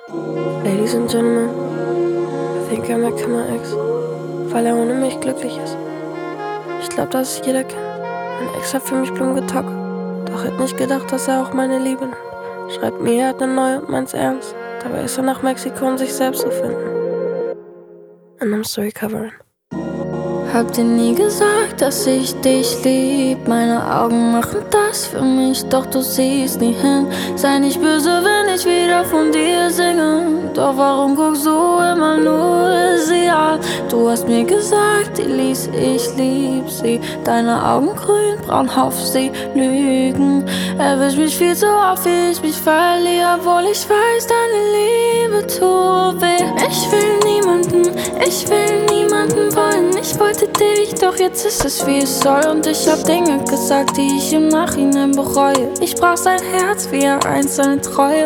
Ladies and Gentlemen, I think I might kill my ex, weil er ohne mich glücklich ist. Ich glaub, dass es jeder kennt. Mein Ex hat für mich Blumen getockt, doch hätte nicht gedacht, dass er auch meine Liebe nimmt. Schreibt mir, er hat ne neue und meint's ernst. Dabei ist er nach Mexiko, um sich selbst zu finden. And I'm still recovering. Hab dir nie gesagt, dass ich dich lieb. Meine Augen machen das für mich, doch du siehst nie hin. Sei nicht böse, wenn ich wieder von dir singe. Doch warum guckst du immer nur sie an? Du hast mir gesagt, Elise, ich lieb sie. Deine Augen grün, braunhaft, sie lügen. Erwisch mich viel zu oft, wie ich mich verliere, obwohl ich weiß, deine Liebe tut weh. Ich will niemanden wollen. Ich wollte dich, doch jetzt ist es wie es soll. Und ich hab Dinge gesagt, die ich im Nachhinein bereue. Ich brauch sein Herz wie einst seine Treue.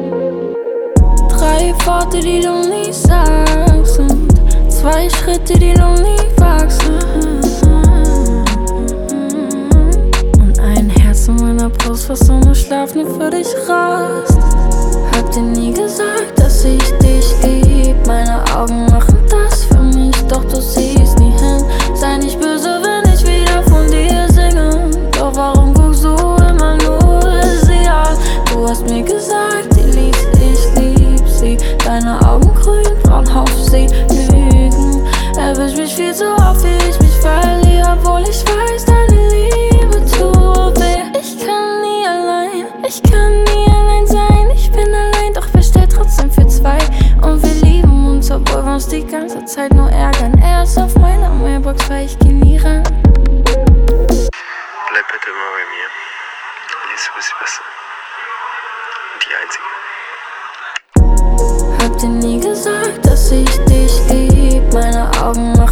3 Worte, die du nie sagst, und 2 Schritte, die du nie wagst. Und ein Herz in meiner Brust, was ohne Schlaf nur für dich rast. Hab dir nie gesagt, dass ich dich lieb. Meine Augen machen das für mich, doch du siehst nie hin. Sei nicht böse, wenn ich wieder von dir singe. Doch warum guckst du immer nur sie an? Du hast mir gesagt, Elise, ich lieb sie. Deine Augen grün, braunhaft, sie lügen. Erwisch mich viel zu oft, wie ich mich verliere, obwohl ich weiß, deine Liebe tut weh. Ich kann nie allein sein. Ich bin allein, doch wir stehen trotzdem für 2. Und wir lieben uns, obwohl wir uns die ganze Zeit nur ärgern. Er ist auf meiner Mailbox, weil ich geh nie ran. Bleib bitte immer bei mir. Elise, du bist die Beste. Die Einzige. Hab dir nie gesagt, dass ich dich lieb. Meine Augen machen